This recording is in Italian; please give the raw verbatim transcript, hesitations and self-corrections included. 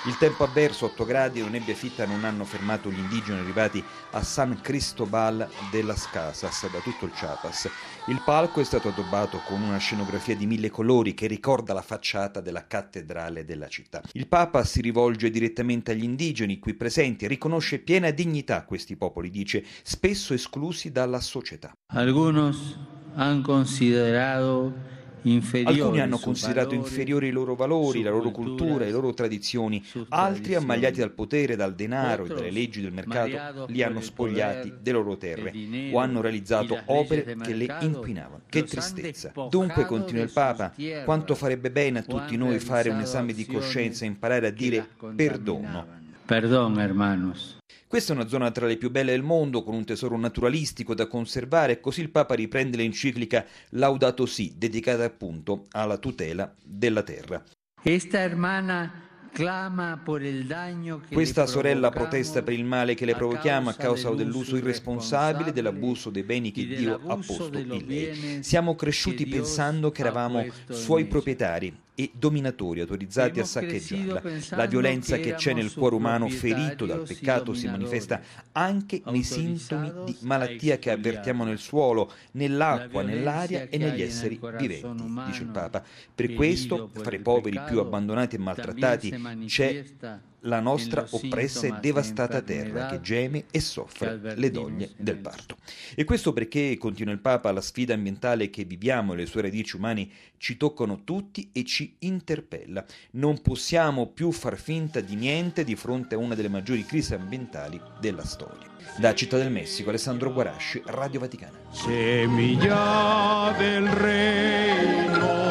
Il tempo avverso, otto gradi e una nebbia fitta non hanno fermato gli indigeni arrivati a San Cristobal de las Casas da tutto il Chiapas. Il palco è stato addobbato con una scenografia di mille colori che ricorda la facciata della cattedrale della città. Il Papa si rivolge direttamente agli indigeni qui presenti e riconosce piena dignità questi popoli, dice, spesso esclusi dalla società. Algunos han considerato Alcuni hanno considerato inferiori i loro valori, la loro cultura, le loro tradizioni, altri, ammagliati dal potere, dal denaro e dalle leggi del mercato, li hanno spogliati delle loro terre o hanno realizzato opere che le inquinavano. Che tristezza! Dunque, continua il Papa, quanto farebbe bene a tutti noi fare un esame di coscienza e imparare a dire perdono. Perdón, hermanos. Questa è una zona tra le più belle del mondo, con un tesoro naturalistico da conservare, e così il Papa riprende l'enciclica Laudato Si, dedicata appunto alla tutela della terra. Esta hermana clama por el daño che Questa sorella protesta per il male che le provochiamo a causa dell'uso irresponsabile, dell'abuso dei beni che Dio ha posto in lei. Siamo cresciuti pensando che eravamo suoi proprietari e dominatori autorizzati a saccheggiarla. La violenza che c'è nel cuore umano ferito dal peccato si manifesta anche nei sintomi di malattia che avvertiamo nel suolo, nell'acqua, nell'aria e negli esseri viventi, dice il Papa. Per questo, fra i poveri più abbandonati e maltrattati, c'è la nostra oppressa e devastata terra che geme e soffre le doglie del parto. E questo perché, continua il Papa, la sfida ambientale che viviamo e le sue radici umane ci toccano tutti e ci interpella. Non possiamo più far finta di niente di fronte a una delle maggiori crisi ambientali della storia. Da Città del Messico, Alessandro Guarasci, Radio Vaticana. Semilla del reino.